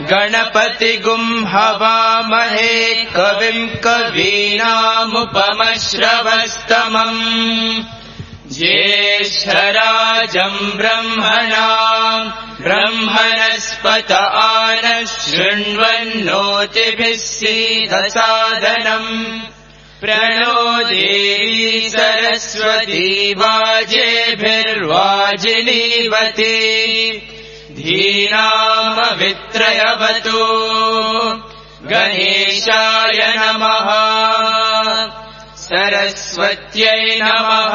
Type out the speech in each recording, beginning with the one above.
गणपतिगुं हवामहे कविं कवीनामुपमश्रवस्तमम् ज्येष्ठराजम् ब्रह्मणस्पत आनः शृण्वन्नोतिभिः सीदसादनम् प्रणो देवी सरस्वती वाजेभिर्वाजिनीवती धीनामवित्रयवतु गणेशाय नमः सरस्वत्यै नमः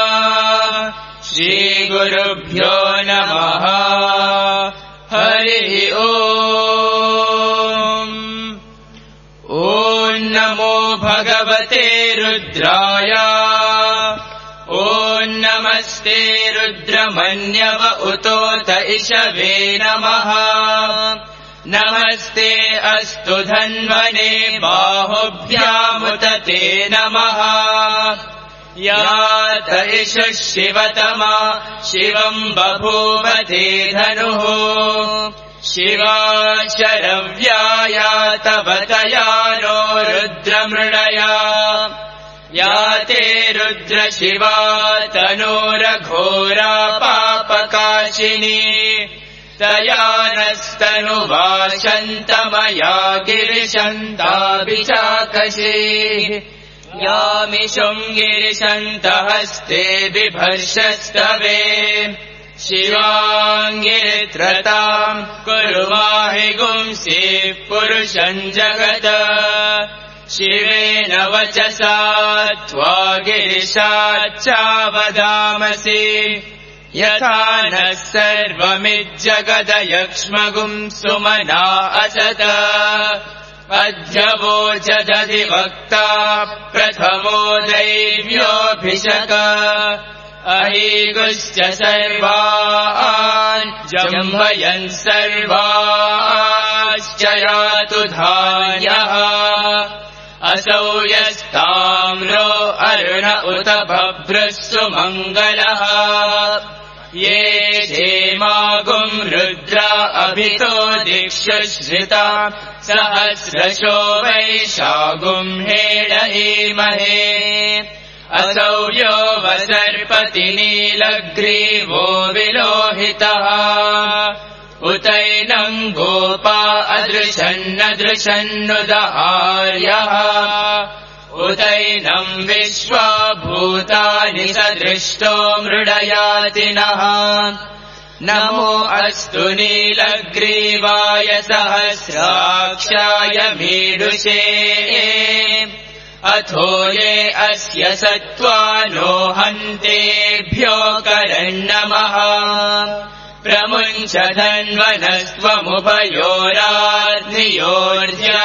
श्रीगुरुभ्यो नमः हरिः ओम् ॐ नमो भगवते रुद्राय ॐ नमस्ते रुद्रमन्यव उतोत इषवे नमः नमस्ते अस्तु धन्वने बाहुभ्यामुत ते नमः यात इषः शिवतमा शिवम् बभूव ते धनुः शिवा शरव्याया तवतया नो रुद्रमृडया या ते रुद्रशिवा तनूरघोरा पापकाशिनी तया नस्तनुवाशन्तमया गिरिशन्ताभिचाकशी यामिषुम् गिरिशन्तहस्ते बिभर्षस्तवे शिवाङ्गिरित्रताम् कुरु माहि गुंसि पुरुषम् जगत शिवेन वचसा त्वा गिरिशाच्चावदामसि यथा नः सर्वमिज्जगदयक्ष्मगुम् सुमना असत अध्यवोचदधिवक्ता प्रथमो दैव्योऽभिषक अहीगुश्च सर्वान् जम्भयन् सर्वाश्च यातु धान्यः असौ यस्ताम्रो अरुण उत बभ्रः सुमङ्गलः ये धेमागुम् रुद्रा अभितो दिक्षुश्रिता सहस्रशो वैशागुम् हेडहीमहे असौ यो वसर्पति नीलग्रीवो विलोहितः उतैनम् गोपा अदृशन्नदृशन्नुदहार्यः उतैनम् विश्वा भूतानि सदृष्टो मृडयातिनः नमो अस्तु नीलग्रीवाय सहस्राक्षाय मीडुषे अथो ये अस्य सत्त्वानो हन्तेभ्यो करन्नमः प्रमुञ्च धन्वनस्त्वमुभयोराग्नियोर्ध्या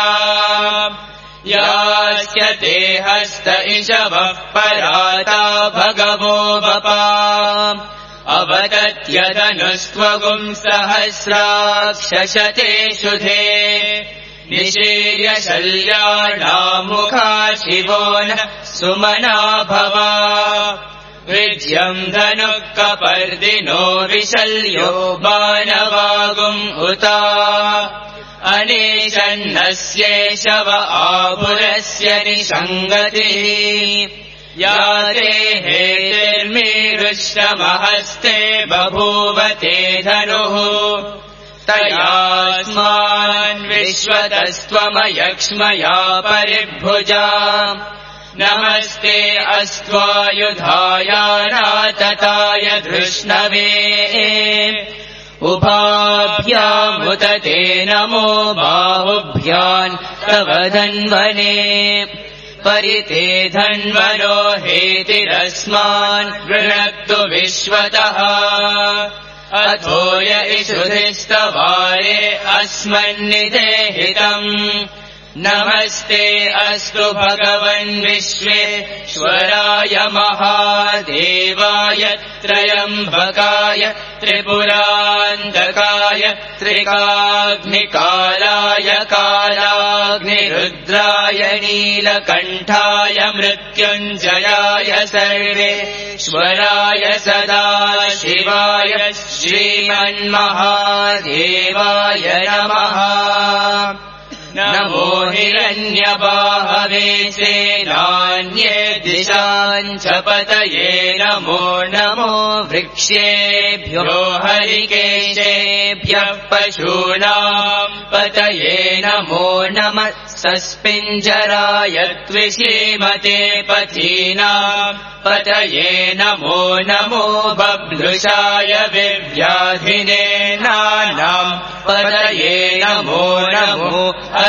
यास्य ते हस्त इषवः पराता भगवो वपा अवदत्यदनुस्त्वगुम् सहस्राक्षशते शुधे निशीर्य शल्याणामुखा शिवो न सुमना भवा विज्यम् धनुः कपर्दिनो विशल्यो बाणवागुम् उता अनेशन्नस्येषव आपुरस्य निषङ्गतिः या ते हेतिर्मीरुष्टमहस्ते बभूव ते धनुः तयास्मान् विश्वतस्त्वमयक्ष्मया परिभुजा नमस्ते अस्त्वायुधायानातताय धृष्णवे उभाभ्यामुत ते नमो बाहुभ्याम् तव धन्वने परिते धन्वनो हेतिरस्मान् गृह्णक्तु विश्वतः अथो य इषुधिस्तवारे अस्मन्निदेहितम् नमस्ते अस्तु भगवन् विश्वेश्वराय महादेवाय त्रयम्बकाय त्रिपुरान्तकाय त्रिकाग्निकालाय कालाग्निरुद्राय नीलकण्ठाय मृत्युञ्जयाय सर्वेश्वराय सदाशिवाय श्रीमन्महादेवाय नमः। नमो हिरण्यबाहवे सेनान्ये दिशाञ्च पतये नमो नमो वृक्षेभ्यो हरिकेशेभ्यः पशूनां पतये नमो नमः सस्पिञ्जराय त्विषीमते पथीनां पतये नमो नमो बभ्रुषाय विव्याधिने नानां पतये नमो नमो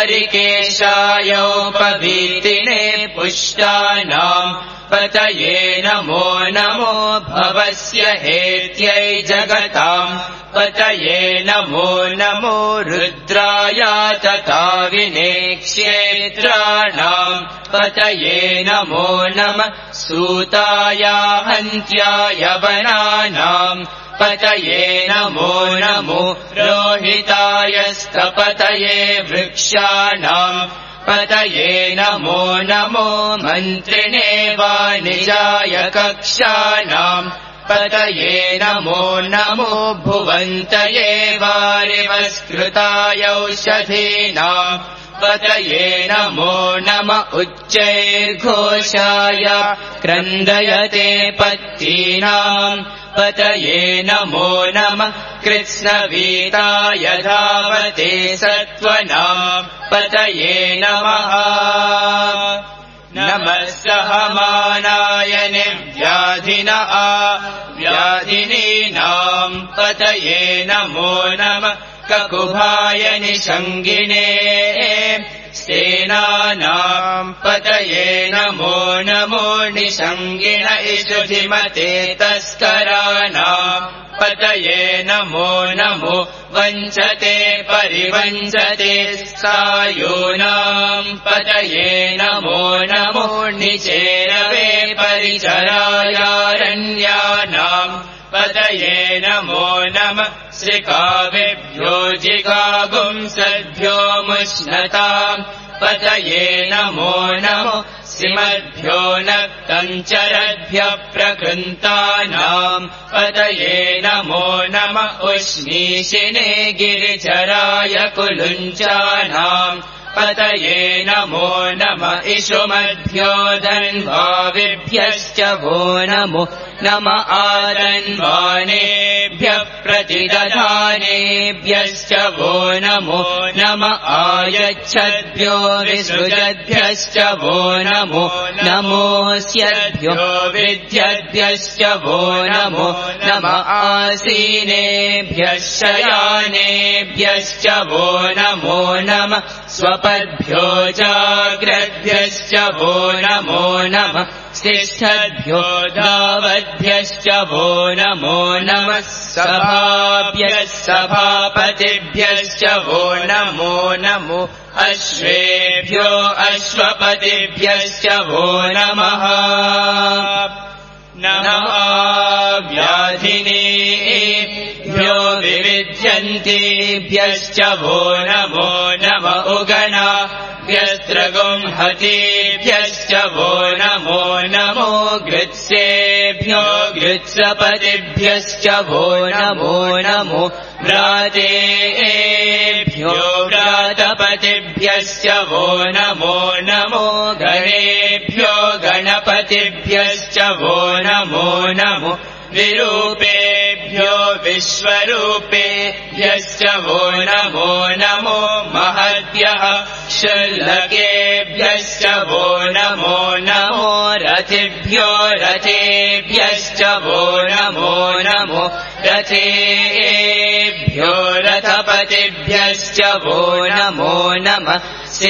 हरिकेशायोपवीतिने पुष्टानां पतये नमो नमो भवस्य हेत्यै जगतां पतये नमो नमो रुद्राय तथा विनेक्ष्येत्राणां पतये नमो नमः सूताय हन्त्याय वनानां पतये नमो नमो रोहिताय स्थपतये वृक्षाणां पतये नमो नमो मन्त्रिणे वाणिजाय कक्षाणां पतये नमो नमो भुवन्तये वारिवस्कृताय औषधीनां पतये नमो नम उच्चैर्घोषाय क्रन्दयते पत्तीनां पतये नमो नमः कृत्स्नवीताय धावते सत्त्वनां पतये नमः नमः सहमानाय निर्व्याधिनः व्याधिनीनां पतये नमो नमः ककुभाय निषङ्गिने सेनानां पतये नमो नमो निषङ्गिण इषुधिमते तस्कराणां पतये नमो नमो वञ्चते परिवञ्चते सायूनां पतये नमो नमो निचेरवे परिचरायारण्यानां पतये नमो नमः श्रिकाविभ्यो जिगागुंसद्भ्यो मुष्णतां पतये नमो नमो श्रीमद्भ्यो नक्तञ्चरद्भ्यः प्रकृन्तानां पतये नमो नमः उष्णीषिणे गिरिचराय कुलुञ्चानां पतये नमो नमः इषुमद्भ्यो धन्वाविभ्यश्च वो नमो नम आरन्वानेभ्यः प्रतिदधानेभ्यश्च वो नमो नम आयच्छद्भ्यो विसृजद्भ्यश्च वो नमो नमोऽस्यद्भ्यो विद्यद्भ्यश्च वो नमो नम आसीनेभ्यः शयानेभ्यश्च वो नमो नमः स्वपद्भ्यो जाग्रद्भ्यश्च वो नमो नमः तिष्ठद्भ्यो धावद्भ्यश्च वो नमो नमः सभाभ्यः सभापतिभ्यश्च वो नमो नमो अश्वेभ्यो अश्वपतिभ्यश्च वो नमः नमः व्याधिनेभ्यो विविध्यन्तेभ्यश्च वो नमो नम उगणाभ्यस्त्रगुंहतेभ्यश्च वो नमो नमो गृत्सेभ्यो गृत्सपतिभ्यश्च वो नमो नमो व्रातेभ्यो व्रातपतिभ्यश्च वो नमो नमो गणेभ्यो गणपतिभ्यश्च वो नमो नमो विरूपेभ्यो विश्वरूपेभ्यश्च वो नमो नमो महद्भ्यः शुल्लकेभ्यश्च वो नमो नमो रथिभ्यो रथेभ्यश्च वो नमो नमो रथेभ्यो रथपतिभ्यश्च वो नमो नमः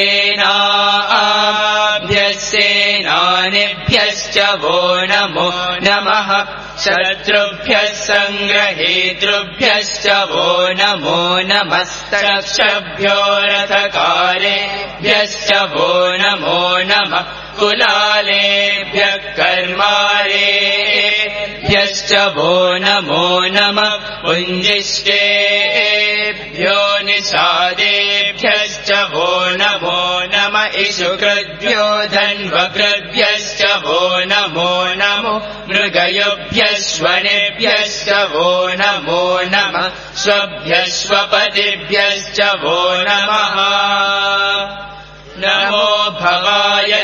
सेनाभ्यः सेनानिभ्यश्च वो नमो नमः शत्रुभ्यः सङ्ग्रहेतृभ्यश्च वो नमो नमस्तक्षभ्यो रथकारेभ्यश्च वो नमो नमः कुलालेभ्यः कर्मारेभ्यश्च वो नमो नमः पुञ्जिष्टेभ्यो निषादेभ्यश्च वो नमो नमः इषुकृद्भ्यो धन्वकृद्भ्यश्च वो नमो नमो मृगयुभ्यश्वनेभ्यश्च वो नमो नमः स्वभ्यश्वपतिभ्यश्च वो नमः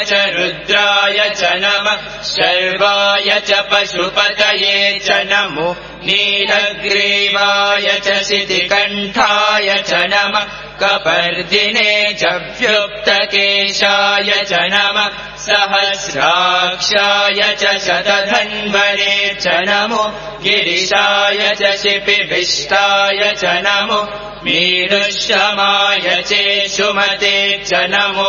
च रुद्राय च नमः शर्वाय च पशुपतये च नमो नीलग्रीवाय च शितिकण्ठाय च नमः कपर्दिने च व्युक्तकेशाय च नमः सहस्राक्षाय च शतधन्वने च नमो गिरिशाय च शिपिविष्टाय च नमो मीरुष्यमाय चेषुमते च नमो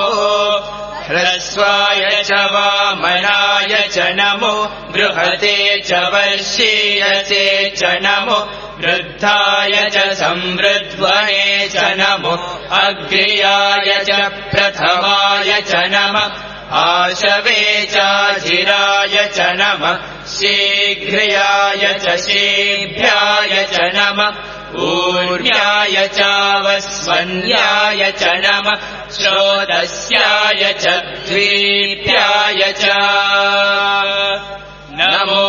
ह्रस्वाय च वामनाय च नमो बृहते च वर्षीयसे च नमो वृद्धाय च संवृद्ध्वने च नमो अग्र्याय च प्रथमाय च नमः आशवे चाधिराय च नमः शीघ्र्याय च शीभ्याय च नमः ऊर्ण्याय चावस्वन्याय च नमः श्रोतस्याय च द्वीप्याय च नमो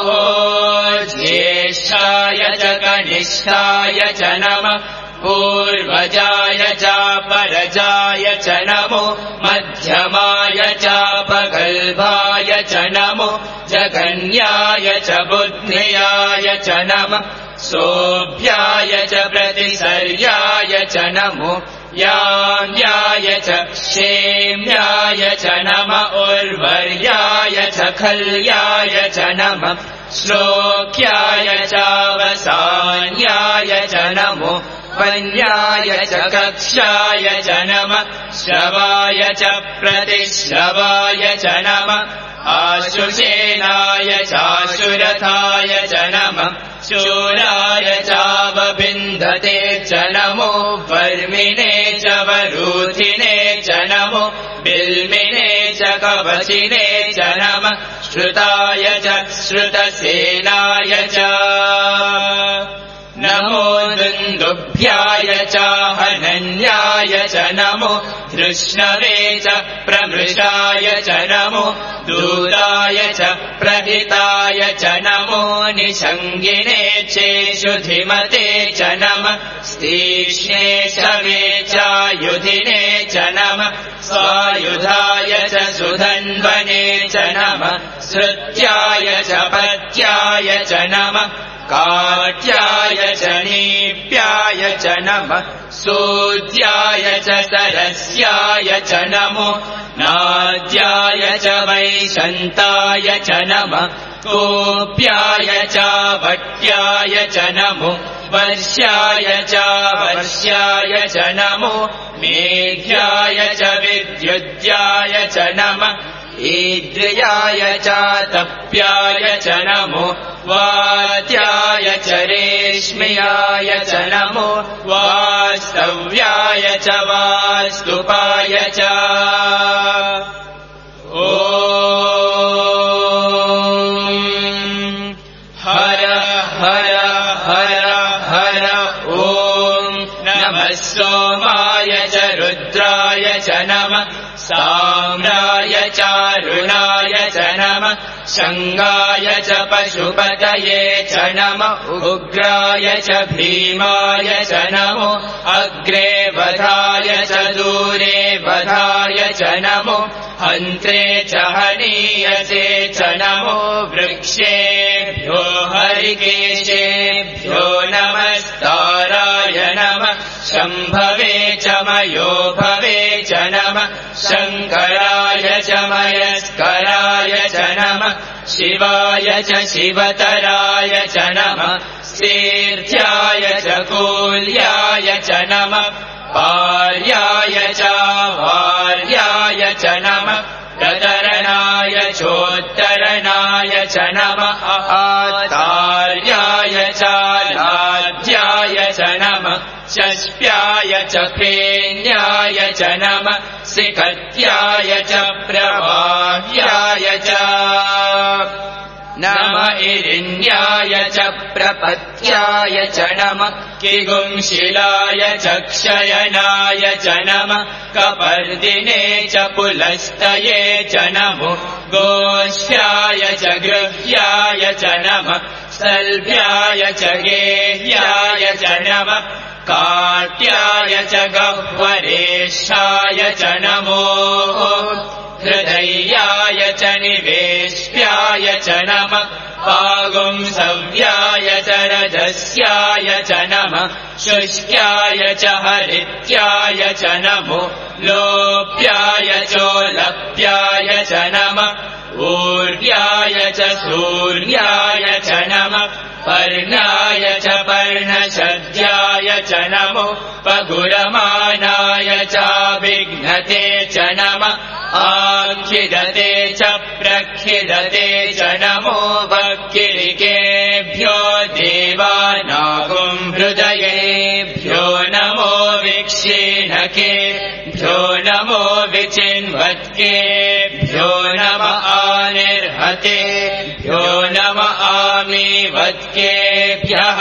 ज्येष्ठाय च कनिष्ठाय च नमः पूर्वजाय चापरजाय च नमो मध्यमाय चापगल्भाय च नमो जगन्याय च बुद्ध्याय च नमः सोऽभ्याय च प्रतिसर्याय च नमो याम्याय च क्षेम्याय च नमः उर्वर्याय च खल्याय च नमः श्लोक्याय चावसान्याय च नमो वन्याय च कक्षाय च नमः श्रवाय च प्रतिश्रवाय च नमः आशुषेनाय चाशुरथाय च नमः शूराय चावबिन्धते च नमो वर्मिने च वरूथिने च नमो बिल्मिने च कवचिने च नमः श्रुताय च श्रुतसेनाय च नमो दुन्दुभ्याय चाहनन्याय च नमो धृष्णवे च प्रमृषाय च नमो दूताय च प्रहिताय च नमो निषङ्गिने चेषुधिमते च नमः स्तीक्ष्णे शवे चायुधिने च नमः स्वायुधाय च सुधन्वने च नमः श्रुत्याय च पत्याय च नमः काट्याय च नीप्याय च नमः सूद्याय च सरस्याय च नमो नाद्याय च वैशन्ताय च नमः कोप्याय च वट्याय च नमो वर्ष्याय च वर्ष्याय च नमो मेघ्याय च विद्युद्याय च नमः ईद्र्याय च तप्याय च नमो वात्याय च रेश्म्याय च नमो वास्तव्याय च वास्तुपाय च ॐ हर हर हर हर ॐ नमः सोमाय च रुद्राय च नमः साम्राय चारुणाय च नमः शङ्गाय च पशुपतये च नमः उग्राय च भीमाय च नमो अग्रे वधाय च दूरे वधाय च नमो हन्त्रे च हनीयसे च नमो वृक्षेभ्यो हरिकेशेभ्यो नमस्ताराय नमः शम्भवे च मयोभवे च नमः शङ्कराय च मयस्कराय च नमः शिवाय च शिवतराय च नमः तीर्थ्याय च कूल्याय च नमः पार्याय च वार्याय च नमः प्रतरणाय चोत्तरणाय च नमः आतार्याय च लाध्याय च नमः शस्प्याय च फेन्याय च नमः सिकत्याय च प्रवाह्याय च नमः इरिण्याय च प्रपत्याय च नमः किगुंशिलाय च क्षयनाय च नमः कपर्दिने च पुलस्तये च नमो गोष्ठ्याय च गृह्याय च नमः सल्भ्याय च गेह्याय च नमः काट्याय च गह्वरेशाय च नमो हृदय्याय च निवेश्याय च नमः पागुंसव्याय च रजस्याय च नमः शुष्क्याय च हरित्याय च नमो लोप्याय चोलप्याय च नमः ऊर्याय च सूर्याय च नमः पर्णाय च पर्णशद्याय च नमो पगुरमानाय चाभिघ्नते च नमः आङ्खिदते च प्रखिदते च नमो वक्किलिकेभ्यो देवानागुंहृदयेभ्यो नमो विक्षीणकेभ्यो नमो विचिन्वत्केभ्यो नम आनिर्हतेभ्यो नम आमीवत्केभ्यः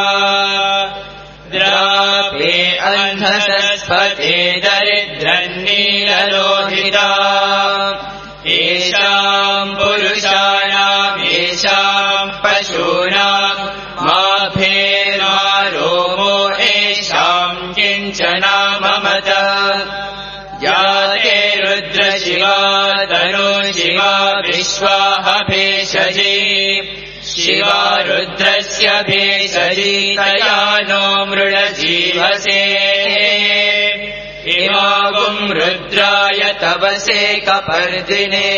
द्रापे अन्धसस्पते दरिद्रन्नीललोहिता येषाम् पुरुषाणाम् येषाम् पशूनाम् माभेर्मारोमो येषाम् किञ्चनाममत या ते रुद्रशिवा तनु शिवा विश्वाह भेषजी शिवा रुद्रस्य भेषजी तया नो मृळजीवसे इमागुम् रुद्राय तवसे कपर्दिने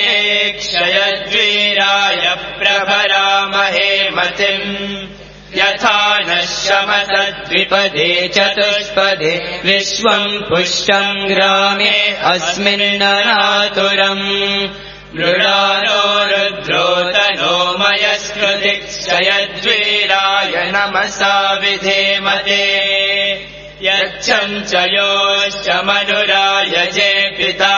क्षयद्वीराय प्रभरामहे मतिम् यथा नः शमसद्विपदे चतुष्पदे विश्वम् पुष्टम् ग्रामे अस्मिन्ननातुरम् मृळानो रुद्रो तनो मयस्कृतिक्षयद्वीराय नमसा विधेमते यच्छम् च योश्च मनुराय जे पिता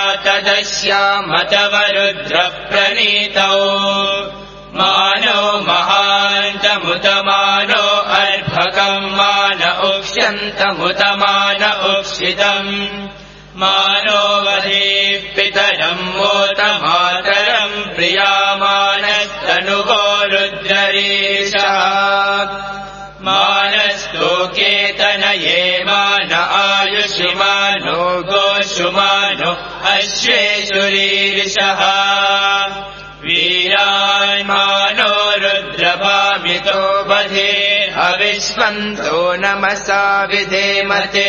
तदस्यामतवरुद्रप्रणीतौ मानो महान्तमुतमानो अर्भकम् मान उक्ष्यन्तमुतमान उक्षितम् मानो वधीः पितरम् मोतमातरम् प्रियामानस्तनुगो रुद्ररीशः मानस्तोकेतनये मान आयुषिमानो गोषुमानो अश्वेषुरीर्षः वीरान्मानो रुद्रभामितो बधे अविश्वन्तो नमसा विधेमते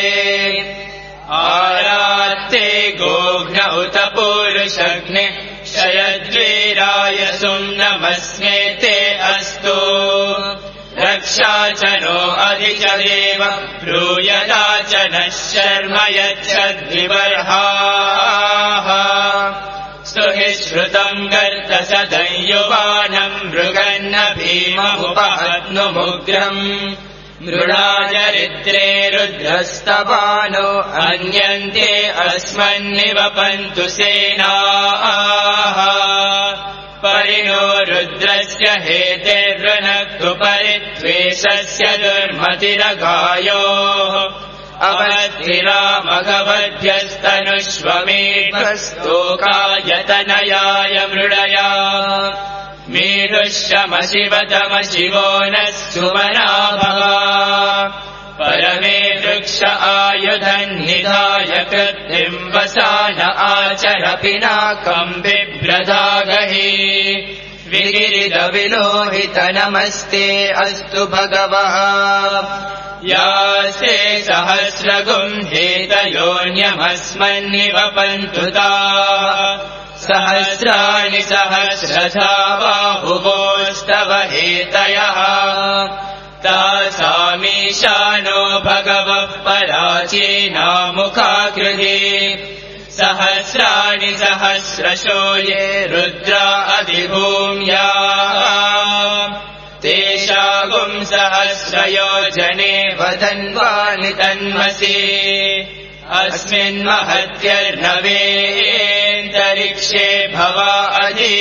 आरात्ते गोघ्न उत पुरुषघ्ने क्षयद्वीराय सुम्नमस्मे ते अस्तु रक्षा च नो अधिचदेव ब्रूयदा च नः शर्म यच्छद्विबर्हाः स्तुहि श्रुतम् गर्तसदंयुवानम् मृगन्न भीममुपहत्नुमुग्रम् मृळाचरित्रे रुद्रस्तवानो अन्यन्ते अस्मन्निवपन्तु सेनाः परिणो रुद्रस्य हेतेर्वृणक्तु परित्वेषस्य दुर्मतिरगायोः अवद्भिरामघवद्भ्यस्तनुष्वमेध्वस्तोकायतनयाय मृळया मेढुश्रमशिवतमशिवो नः सुमनाभवा परमे वृक्ष आयुधन्निधाय कृत्तिम् वसान आचर पिनाकम् बिभ्रदागहि विगिरिदविलोहित नमस्ते अस्तु भगवः यासे सहस्रगुम्हेतयोऽन्यमस्मन्निवपन्तु ताः सहस्राणि सहस्रधा बाहुवोस्तव हेतयः तासामीशानो भगवः पराचीनामुखाकृति सहस्राणि सहस्रशो ये रुद्रा अधिभूम्या तेषागुम् सहस्रयोजने वदन्वानि तन्मसि अस्मिन्महत्यर्नवेऽन्तरिक्षे भवा अधि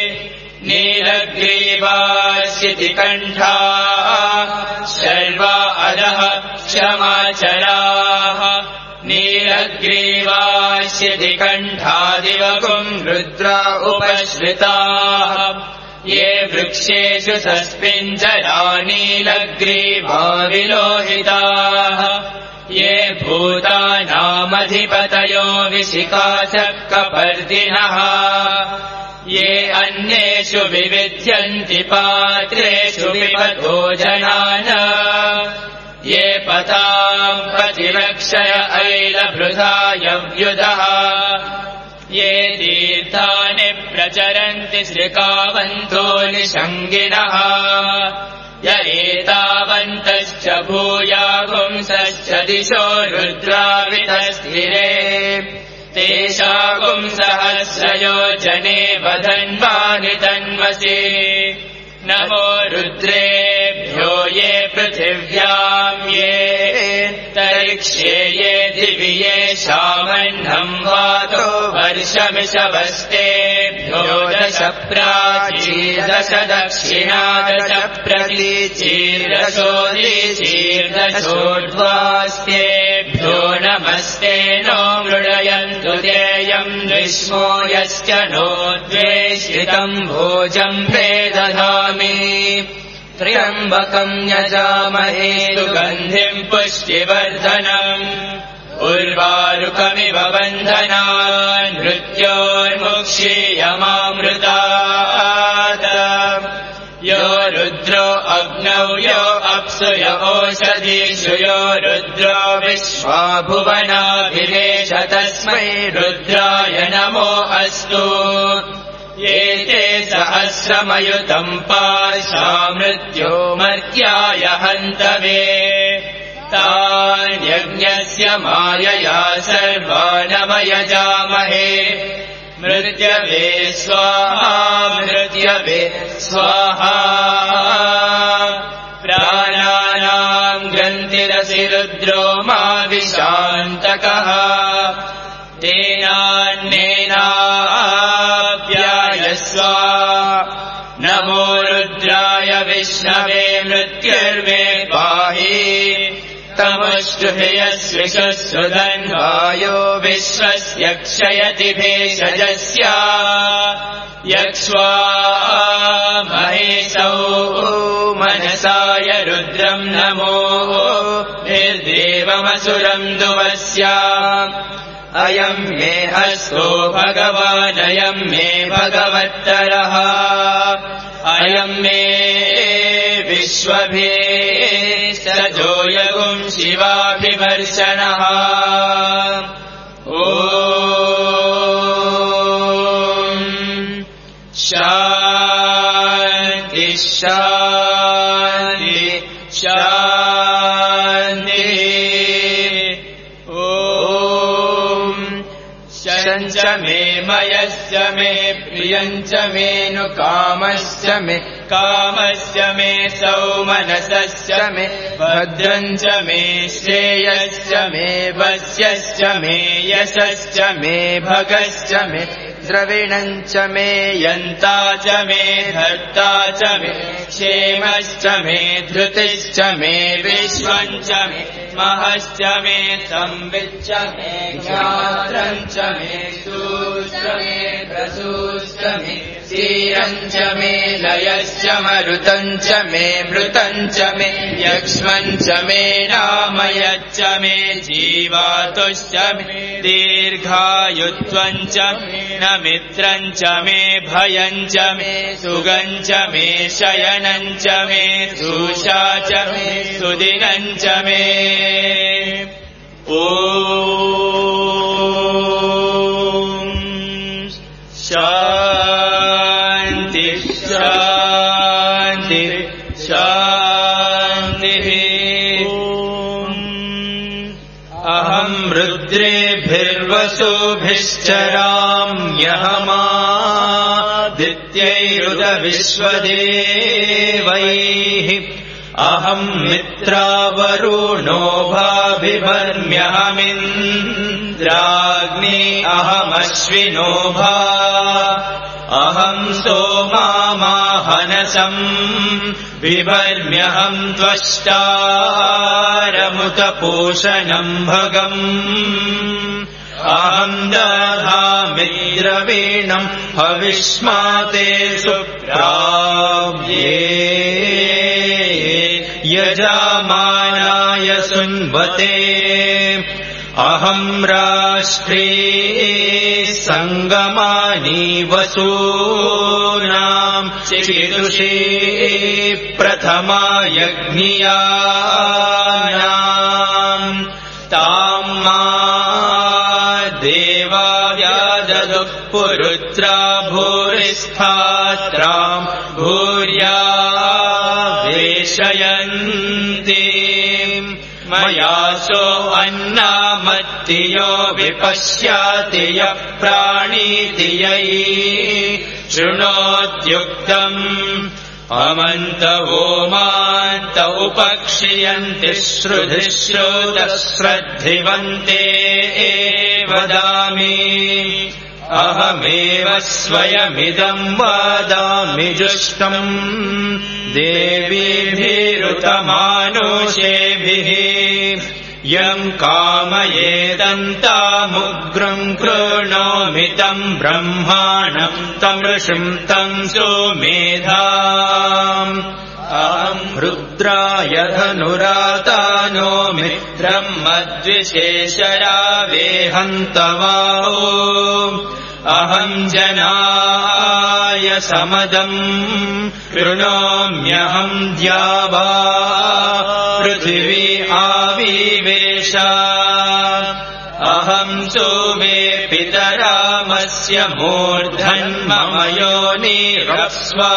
नीलग्रीवास्यति कण्ठाः शर्वा अधः क्षमाचराः नीलग्रीवास्यति कण्ठादिवकुम् रुद्रा उपश्रिताः ये वृक्षेषु सस्मिञ्जरा नीलग्रीवा विलोहिताः ये भूतानामधिपतयो विशिखासक्कपर्दिनः ये अन्येषु विविध्यन्ति पात्रेषु विपतो जनान् ये पताम् प्रतिरक्षय ऐलभृधायव्युदः ये तीर्थानि प्रचरन्ति श्रिकावन्तो निषङ्गिणः य एतावन्तश्च भूयागुंसश्च दिशो रुद्रावितस्थिरे तेषागुंसहस्रयोजने वधन्वानि तन्वसि नमो रुद्रेभ्यो ये पृथिव्याम् ये तरिक्ष्ये ये दिवि ये शामन्नम् वातो वर्षमिषवस्तेभ्यो दश प्राचीर्दश दक्षिणा दश प्रतीचीर्दशोदीचीर्दशोर्ध्वास्तेभ्यो नमस्ते नो मृडयन्तु तेयम् विष्मो यश्च नो द्वेषितम् भोजम् प्रेदधामि त्र्यम्बकम् यजामहे सुगन्धिम् पुष्टिवर्धनम् उर्वारुकमिव बन्धनान् मृत्योर्मुक्षीयमामृतात् यो रुद्रो अग्नौ यो अप्सु य ओषधीषु यो रुद्रो विश्वा भुवनाभिरेष तस्मै रुद्राय नमो अस्तु ये ते सहस्रमयुतम् पाशा मृत्यो मर्त्याय हन्तवे तान्यज्ञस्य मायया सर्वानवयजामहे मृत्यवे स्वाहा मृत्यवे स्वाहा प्राणानाम् ग्रन्थिरसि रुद्रो मा विशान्तकः तेनान्नेनाप्यायस्व नमो रुद्राय विष्णवे मृत्युर्मे पाहि तमष्टुभियस्विषुधन्वायो विश्वस्य क्षयति भेषजस्य यक्ष्वा महेशौ मनसाय रुद्रम् नमो निर्देवमसुरम् दुवस्य अयम् मे हस्तो भगवानयम् मे भगवत्तरः अयम् मे विश्वभेषजो यगुम् शिवाभिवर्षणः ॐ शान्ति शान्ति शान्ति च मे मयश्च मे प्रियञ्च मे नु कामश्च मे कामश्च मे सौमनसश्च मे भद्रञ्च मे श्रेयश्च मे वस्यश्च मे यशश्च मे भगश्च मे द्रविणञ्च मे यन्ता च मे धर्ता च मे क्षेमश्च मे धृतिश्च मे विश्वञ्च मे महश्च मे संविच्च मे ज्ञात्रञ्च मे सूश्च मे प्रसूश्च मे क्षीरञ्च मे लयश्च मरुतञ्च मे मृतञ्च मे यक्ष्मञ्च मे नामयच्च मे जीवातुश्च मे दीर्घायुत्वञ्च न मित्रञ्च मे भयञ्च मे सुगञ्च मे शयनञ्च मे सुषा च मे सुदिनञ्च मे ॐ शान्ति शान्ति शान्तिः अहम् रुद्रेभिर्वसुभिश्चराम्यहमादित्यैरुदविश्वदेवैः अहम् मित्रावरुणो भाभिवर्म्यहमिन्द्राग्नि अहमश्विनो भा अहम् सोमामाहनसम् विवर्म्यहम् त्वष्टारमुतपोषणम् भगम् अहम् दधामिद्रवीणम् हविष्माते सुप्राव्ये यजमानाय कृष्णाय सुन्वते अहं राष्ट्रे सङ्गमानि वसूनां चिकीर्षे प्रथमा यज्ञियानां तां मा देवा व्याददुः पुरुत्रा भूरिस्थात्रां भूर्या वेशयन्ति मयासो अन्नामत्ति यो विपश्याति यः प्राणीति यै शृणोत्युक्तम् अमन्तवोमान्त उपक्षियन्ति श्रुधिश्रुतश्रद्धिवन्ते वदामि अहमेव स्वयमिदं वदामि जुष्टम् देवीभिरुतमानुषेभिः यं कामयेदन्तामुग्रं कृणोमि तं ब्रह्माणं तं ऋषिं तं सुमेधाम् अहं रुद्राय धनुरातानो मित्रं मद्विशेषरावेहन्तवाहो अहं जनाय समदम् कृणोम्यहं द्यावा पृथिवी आविवेश अहं सोमे पितरामस्य मूर्धन्मम योनिरप्स्वा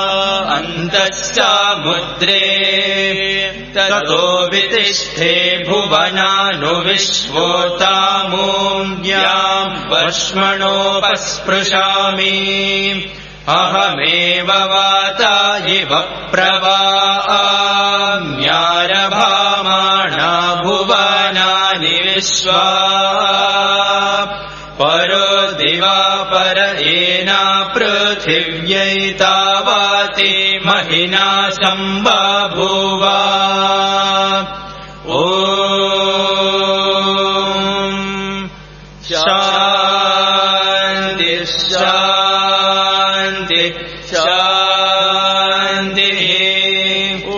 अन्तस्समुद्रे ततो वितिष्ठे भुवनानुविश्वोतामूर्यां वश्मणोपस्पृशामि अहमेव वाता इव प्रवाम्यारभामाणा भुवनानि विश्वा परो दिवापर एना पृथिव्यै तावाति महिना सम्बभूव ॐ शान्ति शान्ति शान्तिः ॐ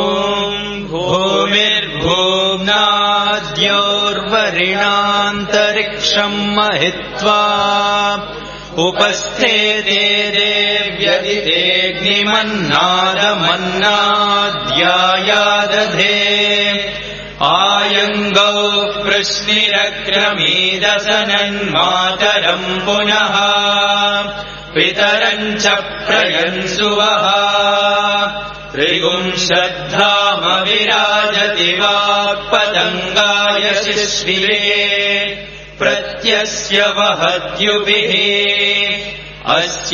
भूमिर्भुवनाद्योर्वरिणान्तरिक्षं महित्वा उपस्थे देव्यदितेऽग्निमन्नादमन्नाद्यायादधे आयङ्गौ कृष्णिरग्रमीदसनन्मातरम् पुनः पितरम् च प्रयन्सुवः त्रिगुंशद्धामविराजति वाक्पतङ्गाय शिश्विरे प्रत्यस्य वहद्युभिः अस्य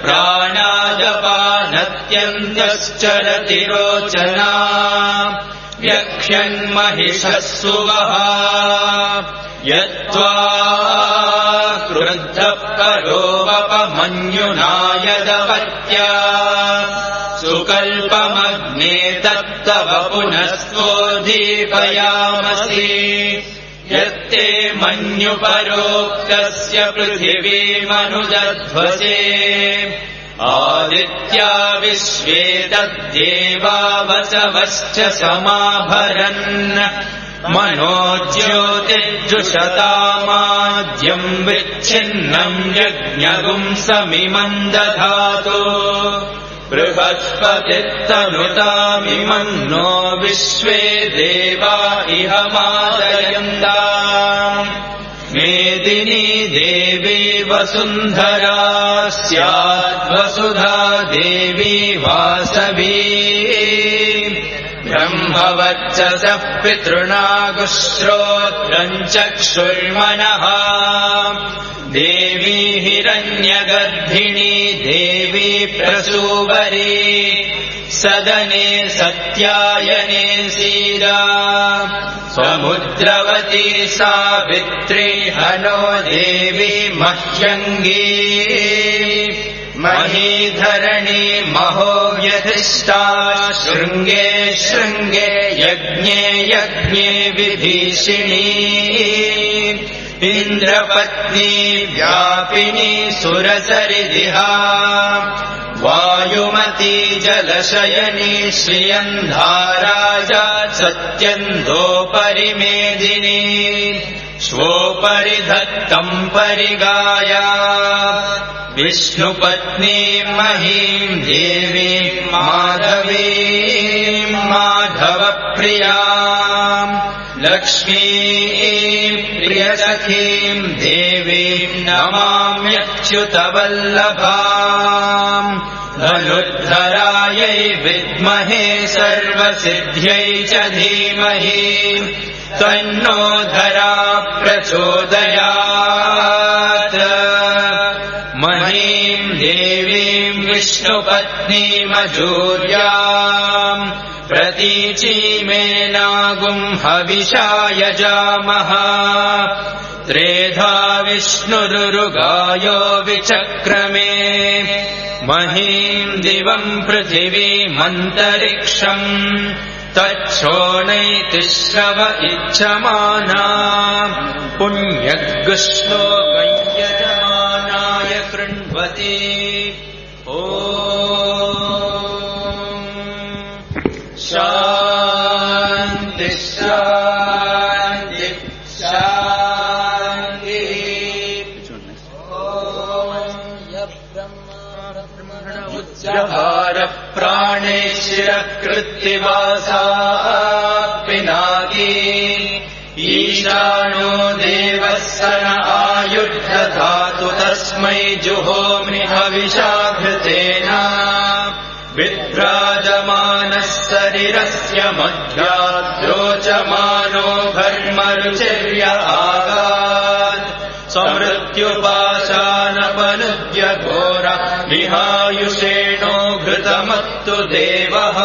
प्राणादपानत्यन्तश्चरति रोचना व्यक्ष्यन्महिषः सुवः यत्त्वा क्रुद्धः परोवपमन्युनायदवत्या सुकल्पमग्ने तत्तव पुनः स्वोदीपयामसि यत्ते मन्युपरोक्तस्य पृथिवीमनुदध्वसे आदित्या विश्वे तद्देवा वसवश्च समाभरन् मनो ज्योतिर्जुषतामाद्यम् विच्छिन्नम् यज्ञगुंसमिमम् दधातु बृहस्पतिस्तनुतामिमम् नो विश्वे देवा इह मादयन्ताम् मेदिनी देवी वसुन्धरा स्याद्वसुधा देवी वासवी ब्रह्मवर्चसः पितृणागुश्रोत्रम् चक्षुर्मनः देवी हिरण्यगर्भिणी देवी प्रसूवरी सदने सत्यायने सीदा समुद्रवती सावित्री हनो देवी मह्यङ्गी महीधरणी महो व्यधिष्ठा शृङ्गे शृङ्गे यज्ञे यज्ञे विभीषिणी इन्द्रपत्नी व्यापिनी सुरसरिदिहा वायुमती जलशयनी श्रियन्धाराजा सत्यन्धोपरि मेदिनी श्वोपरि धत्तम् परिगाया विष्णुपत्नीम् महीम् देवीम् माधवीम् माधवप्रियाम् लक्ष्मीम् प्रियसखीम् देवीम् नमाम्यच्युतवल्लभाम् धनुर्धरायै विद्महे सर्वसिद्ध्यै च धीमहि तन्नो धरा प्रचोदयात् महीम् देवीम् विष्णुपत्नीमजूर्याम् प्रतीचीमेनागुम् हविषा यजामः त्रेधा विष्णुरुगायो विचक्रमे महीम् दिवम् पृथिवीमन्तरिक्षम् तच्छोणैतिश्रव इच्छमाना पुण्यग्श्लोकयजमानाय कृण्वति ॐ शान्ति शान्ति शान्तिः प्राणे शिरकृत्तिवासा पिनाकी ईशानो देवः स न आयुर्दधातु तस्मै जुहोमि हविषाघृतेन विभ्राजमानः शरीरस्य मध्याद्रोचमानो घर्मरुचिर्य आगात् समृत्युपाशानपनुद्य घोर विहायुषेणो घृतमत्तु देवः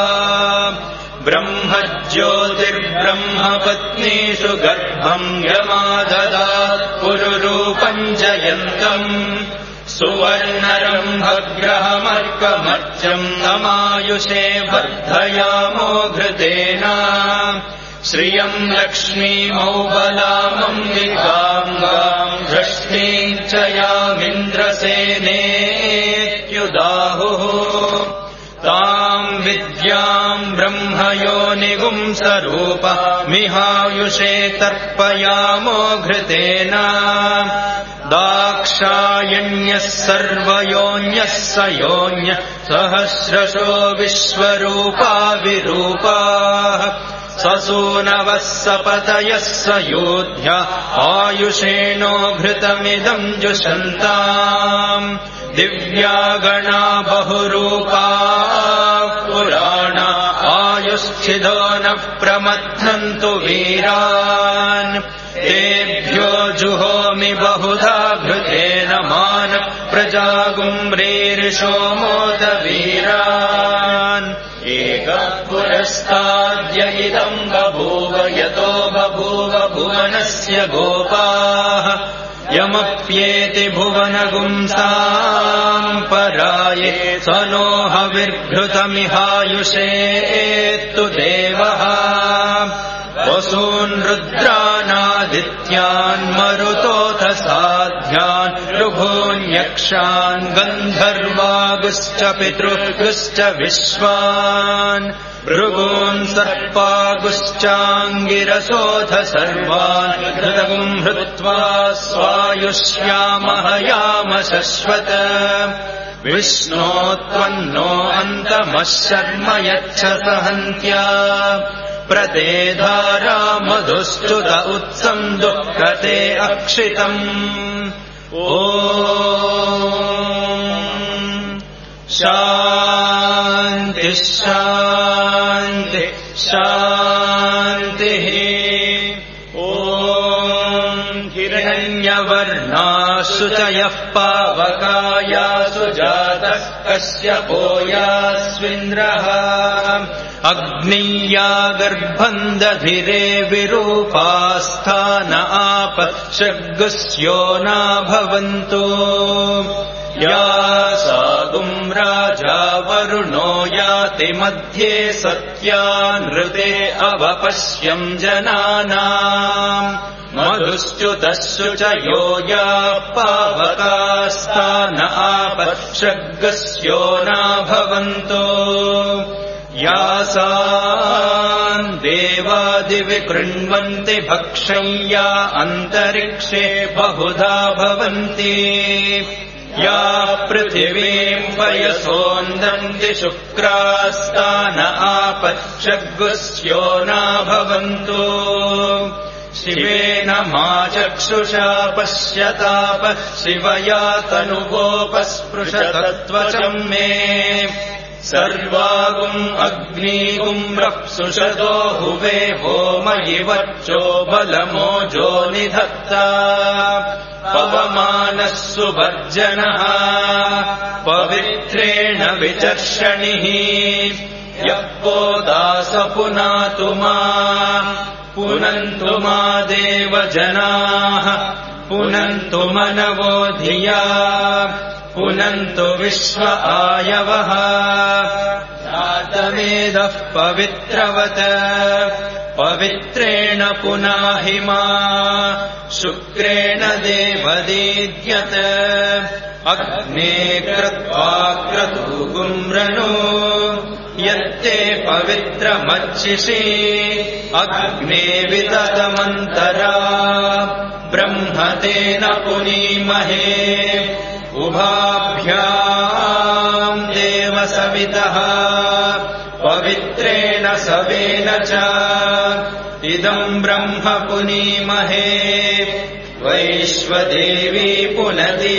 ब्रह्मज्योतिर्ब्रह्मपत्नीषु गर्भम् यमाददात् पुरुरूपम् जयन्तम् सुवर्णरम्भग्रहमर्कमर्चम् नमायुषे वर्धयामो घृतेन श्रियम् लक्ष्मीमौबलामम्बिकाम् धृष्टीम् च यामिन्द्रसेनेत्युदाहुः ताम् विद्याम् ब्रह्मयोनिगुंसरूपमिहायुषे तर्पयामो घृतेन दाक्षायण्यः सर्वयोन्यः स योन्यः सहस्रशो विश्वरूपा विरूपाः ससूनवः सपतयः स योध्या आयुषेणो घृतमिदम् जुषन्ताम् दिव्यागणा बहुरूपा पुराणा आयुश्चिदो न प्रमथन्तु वीरान् तेभ्यो जुहोमि बहुधा घृतेन मान प्रजागुम्रेर्षो मोदवीरान् एकः पुरस्ताद्य इदम् बभूव यतो बभूव भुवनस्य गोपाः यमप्येति भुवनगुंसाम् पराये स नो हविर्घृतमिहायुषेत्तु देवः वसून् रुद्रानादित्यान् मरुतोऽथ साध्यान् ऋभून्यक्षान् गन्धर्वागुश्च पितृगुश्च विश्वान् भृगून् सर्पागुश्चाङ्गिरसोऽथ सर्वान् घृतगुम् हृत्वा स्वायुष्यामः याम शश्वत विष्णो त्वन्नो अन्तमः शर्म यच्छ सहन्त्या प्रतेधारा मधुश्च्युत उत्सम् दुःखते अक्षितम् ॐ शान्ति शान्ति शान्तिः ॐ हिरण्यवर्णासु च यः पावकायासु जातः कश्यपो यास्विन्द्रः अग्निया गर्भम् दधिरे विरूपास्थान आप शर्गस्यो न भवन्तु या सागुम् राजा वरुणो याति मध्ये सत्यानृते अवपश्यम् जनानाम् मधुश्च्युतश्चु च यो या पावकास्तान आपशग्गस्यो न भवन्तो यासान् देवादिवि कृण्वन्ति भक्षय्या अन्तरिक्षे बहुधा भवन्ति या पृथिवीम् पयसोन्दन्ति शुक्रास्तान आपशग्गस्यो न भवन्तो शिवेन मा चक्षुषा पश्यताप शिवया तनुवोपस्पृशतत्वचम् मे सर्वागुम् अग्निगुम्रप्सुषदो हुवे होमयिवच्चो बलमोजो निधत्ता पवमानः सुवर्जनः पवित्रेण विचर्षणिः यः पोदास पुनातु मा पुनन्तु मा देवजनाः पुनन्तु मनवो धिया पुनन्तु विश्व आयवः जातवेदः पवित्रवत् पवित्रेण पुनाहि मा शुक्रेण देवदीद्यत् अग्ने कृत्वा क्रतुगुम्रणो यत्ते पवित्रमर्चिषि अग्ने विदधमन्तरा ब्रह्मतेन पुनीमहे उभाभ्याम् देवसवितः पवित्रेण सवेन च इदम् ब्रह्म पुनीमहे वैश्वदेवी पुनति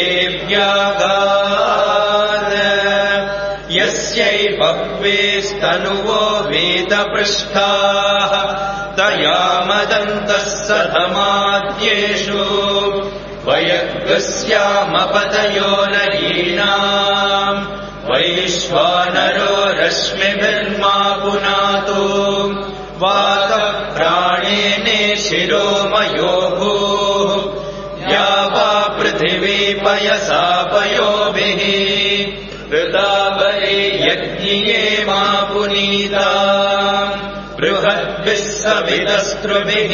देव्यागात् यस्यै भव्येस्तनुवो वेदपृष्ठाः तया मदन्तः सधमाद्येषु वयग्स्यामपतयो नरीणाम् वैश्वानरो रश्मिभिर्मा पुनातु वातः प्राणेने शिरोमयो भूः या वा पृथिवी पयसा पयोभिः ऋतावरे यज्ञिये मा पुनीता बृहद्भिः सविदस्त्रुभिः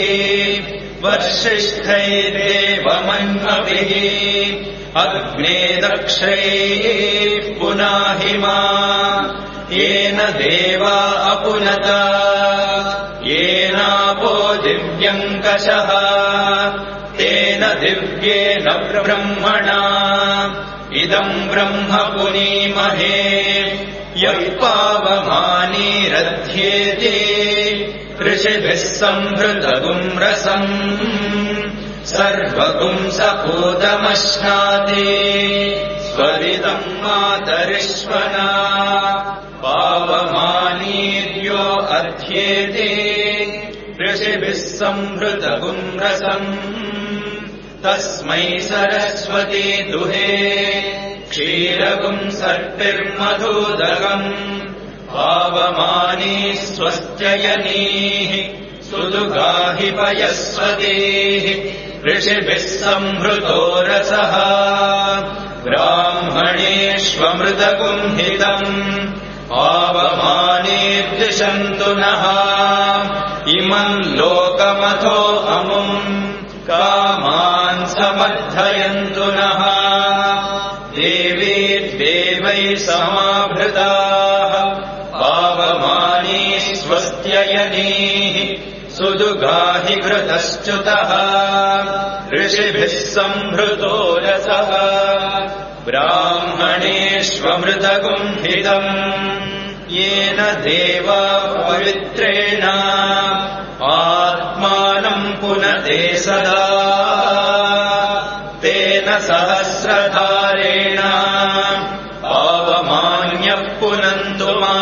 वर्षिष्ठैर्देवमन्मभिः अग्ने दक्षैः पुनाहि मा येन देवा अपुनता येनापो दिव्यङ्कषः तेन दिव्येन ब्रह्मणा इदम् ब्रह्म पुनीमहे यः पावमानीरध्येति ऋषिभिः संहृतगुम् रसम् सर्वगुम् सपूतमश्नाति स्वरितम् मातरिष्वना पावमानीर्यो अध्येति ऋषिभिः संहृतगुम् रसम् तस्मै सरस्वती दुहे क्षीरगुम् सर्पिर्मधुदकम् पावमानी स्वस्त्ययनीः सुदुगाहि पयस्वतीः ऋषिभिः संहृतो रसः ब्राह्मणेष्वमृतगुम् हितम् पावमानेर्दिशन्तु नः इमम् लोकमथो अमुम् कामान् समर्थयन्तु नः देवीर्देवैः समाभृताः पावमानी स्वस्त्ययनीः सुदुगाहि घृतश्च्युतः ऋषिभिः संहृतो रसः ब्राह्मणेष्वमृतगुम् हितम् येन देवा पवित्रेण आत्मानम् पुनते सदा तेन सहस्रधारेण पावमान्यः पुनन्तु मा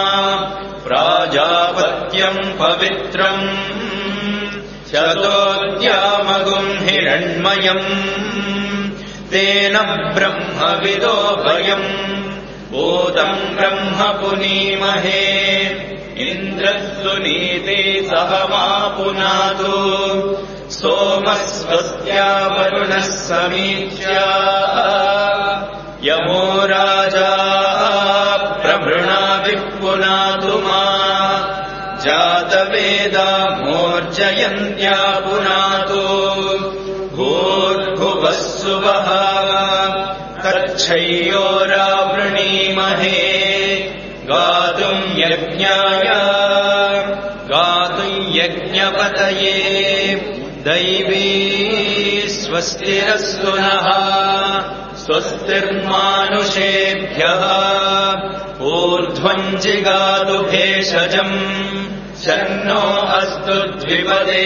प्राजापत्यम् पवित्रम् शतोद्यामगुम् हिरण्मयम् तेन ब्रह्मविदो वयम् भूतम् ब्रह्म पुनीमहे इन्द्रस्सुनीते सह मा पुनातु सोमस्वस्त्या वरुणः समीच्या यमो राजा प्रभृणाभिः पुनातु मा जातवेदा मूर्ध्नि जयन्त्या पुनातो भूर्भुवः सुवः तच्छय्योरावृणीमहे गातुम् यज्ञाय गातुम् यज्ञपतये दैवी स्वस्तिरस्तु नः स्वस्तिर्मानुषेभ्यः ऊर्ध्वम् जिगातु भेषजम् शन्नो अस्तु द्विपदे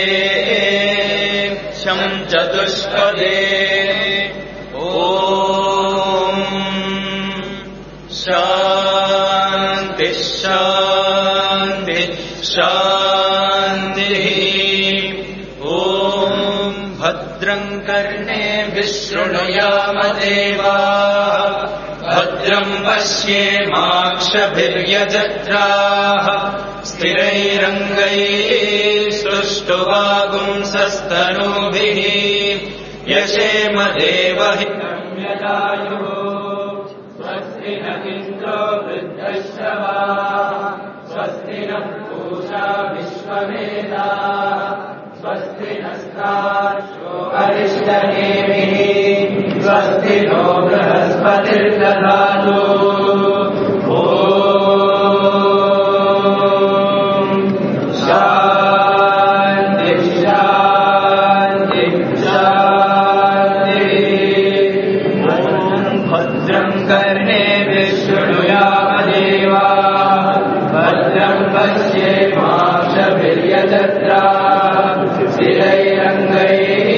शम् चतुष्पदे ॐ शान्तिः शान्तिः शान्तिः ॐ भद्रम् कर्णेभिः शृणुयाम देवाः भद्रम् पश्येमाक्षभिर्यजत्राः स्थिरैरङ्गैः सुष्ठुवागुंसस्तनूभिः यशेम देवहितम् यदायुः स्वस्ति न इन्द्रो वृद्धश्रवाः स्वस्ति नः पूषा विश्ववेदाः स्वस्ति नस्तार्क्ष्यो अरिष्टनेमिः स्वस्ति नो बृहस्पतिर्दधातु ॐ शान्तिः शान्तिः शान्तिः ॐ भद्रम् कर्णेभिः शृणुयाम देवाः भद्रम् पश्येमाक्षभिर्यजत्राः स्थिरैरङ्गैः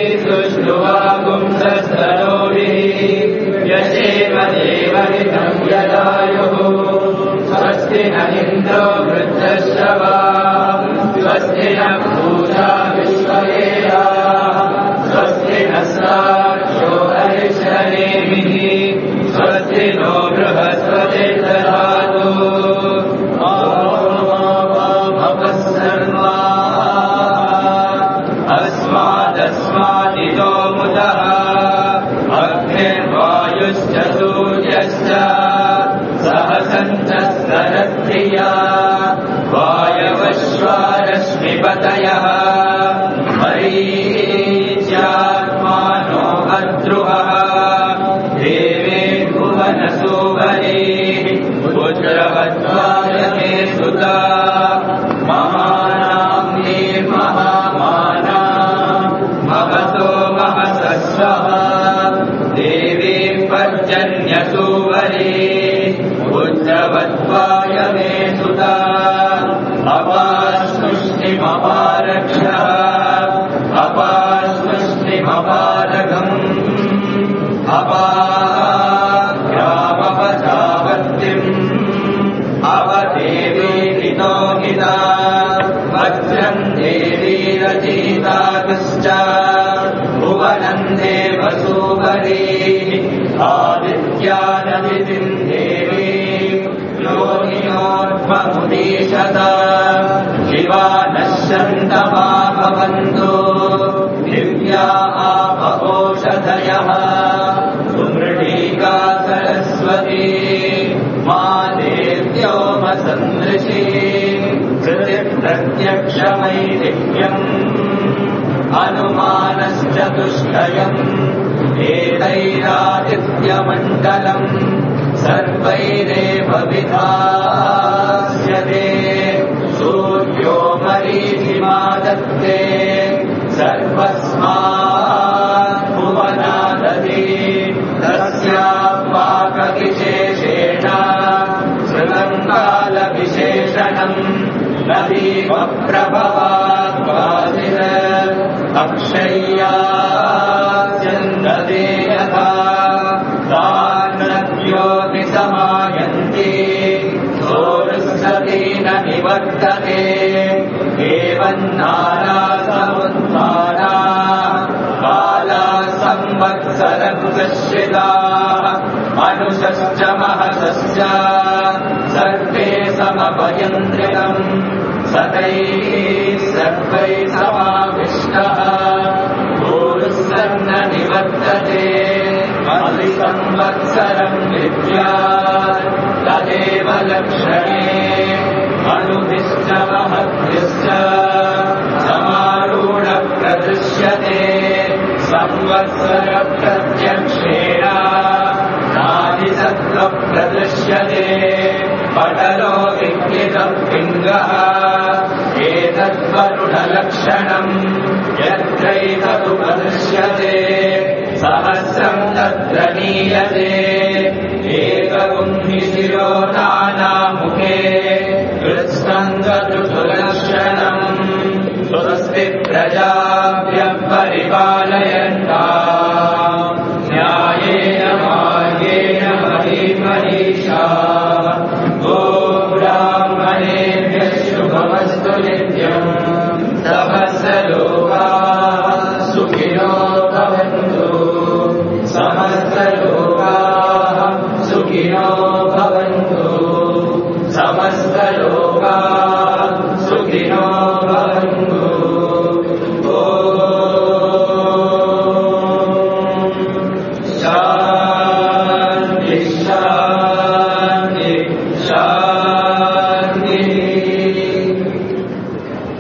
सुष्ठुवागुंसस्तनूभिः यशेम देवहितम् यदायुः स्वस्ति न इन्द्रो वृद्धश्रवाः स्वस्ति नः पूषा विश्ववेदाः स्वस्ति नस्तार्क्ष्यो अरिष्टनेमिः स्वस्ति नो बृहस्पतिर्दधातु भवः सर्वाः अस्मादस्मादितो मुदः अग्निर्वायुश्च सूर्यश्च सह सन्तस्तरत्रिया वायवश्वारश्मिपतयः मरीच्यात्मानो अद्रुवः देवेर्भुवनसुवरेः पुत्रवत्वाय मे सुता महानाम्नीर्महामाना भवतो महसस्वः देवी पर्जन्यसुवरे पुत्रवत्वाय मे सुता अपास्नुष्टिमपारक्षः अपास्नुष्टिमपारगम् अपाग्रामपचावत्तिम् अवदेवीरितो हिता वज्रम् देवीरचीतातुश्च भुवनम् देवसूवरीः आदित्यानदितिम् देवीम् योनिनोर्ध्वमुदीशत शिवा नश्यन्तमा भवन्तु दिव्या आपकोषधयः सुमृळीका सरस्वती मा देव्योमसन्दृशी कृतिप्रत्यक्षमैदिव्यम् अनुमानश्चतुष्टयम् एतैरादित्यमण्डलम् सर्वैरेव विधास्यते सूर्यो मरीचिमा दत्ते सर्वस्मात् भुवनादति तस्यापाकविशेषेण श्रुतङ्कालविशेषणम् नदीमप्रभवाद्वासिर अक्षय्यास्यन्दते यथा तान्नद्योऽभिसमायन्ति सोरुसती न निवर्तते एवम् नानासमुत्थाना काला संवत्सरकृतश्रिताः मनुषश्च महसश्च सर्वे समभयन्द्रितम् सतैः सर्वैः समाविष्टः भूरुस्सन्न निवर्तते संवत्सरम् विद्यात् तदेव लक्षणे मनुभिश्च महद्भिश्च संवत्सरप्रत्यक्षेण नादिसत्त्वप्रदृश्यते पटलो विक्लितः पिङ्गः एतद्वरुणलक्षणम् यत्रैतदुपदृश्यते सहस्रम् तत्र नीयते एकगुंहिशिरो नानामुखे कृत्स्कन्धतुलक्षणम् स्वस्ति प्रजाभ्यः परिपालयन्ताः